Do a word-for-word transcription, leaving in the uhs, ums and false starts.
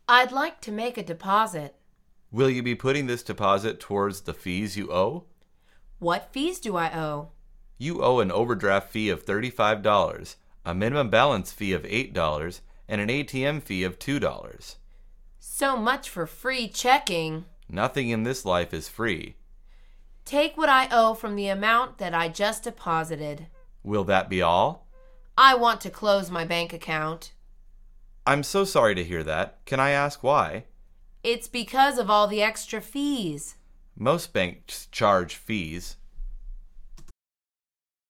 I'd like to make a deposit. Will you be putting this deposit towards the fees you owe? What fees do I owe? You owe an overdraft fee of thirty-five dollars, a minimum balance fee of eight dollars, and an A T M fee of two dollars. So much for free checking. Nothing in this life is free. Take what I owe from the amount that I just deposited. Will that be all? I want to close my bank account. I'm so sorry to hear that. Can I ask why? It's because of all the extra fees. Most banks charge fees.